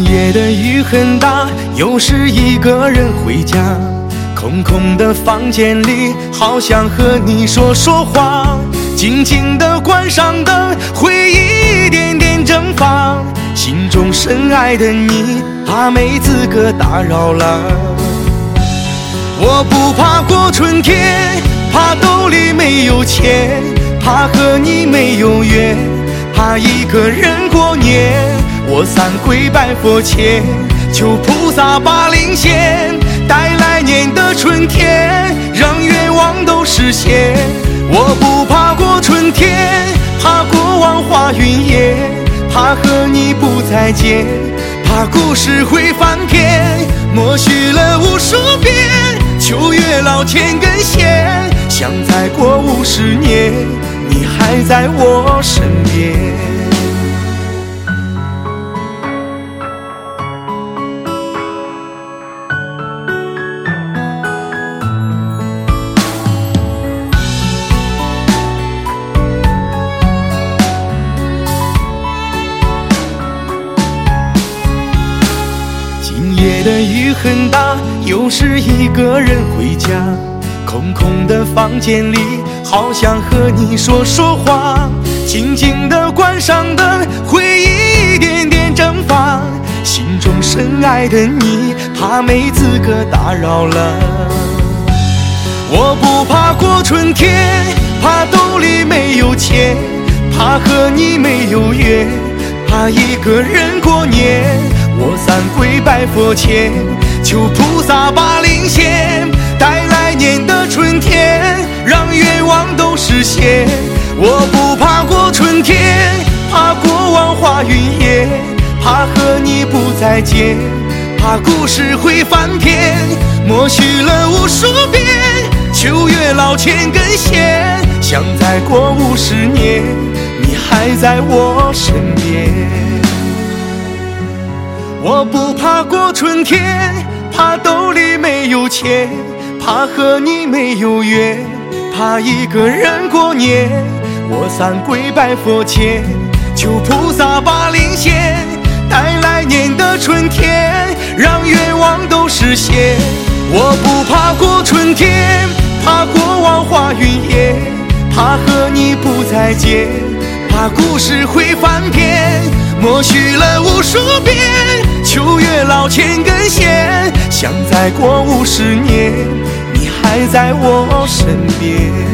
夜的雨很大，又是一个人回家，空空的房间里，好想和你说说话。静静地关上灯，回忆一点点蒸发，心中深爱的你，怕没资格打扰了。我不怕过春天，怕兜里没有钱，怕和你没有缘，怕一个人过年。我三跪拜佛前，求菩萨把灵显，待来年的春天，让愿望都实现。我不怕过春天，怕过往花云烟，怕和你不再见，怕故事会翻篇。默许了无数遍，求月老牵根线，想再过50年，你还在我身边。夜的雨很大，又是一个人回家，空空的房间里，好想和你说说话。静静地关上灯，回忆一点点蒸发，心中深爱的你，怕没资格打扰了。我不怕过春天，怕兜里没有钱，怕和你没有缘，怕一个人过年。我三跪拜佛前，求菩萨把灵显，待来年的春天，让愿望都实现。我不怕过春天，怕过往花云烟，怕和你不再见，怕故事会翻篇。默许了无数遍，求月老牵根线，想再过50年，你还在我身边。我不怕过春天，怕兜里没有钱，怕和你没有缘，怕一个人过年。我三跪拜佛前，求菩萨把灵显，待来年的春天，让愿望都实现。我不怕过春天，怕过往花云烟，怕和你不再见，怕故事会翻篇。默许了无数遍，求月老牵根线，想再过50年，你还在我身边。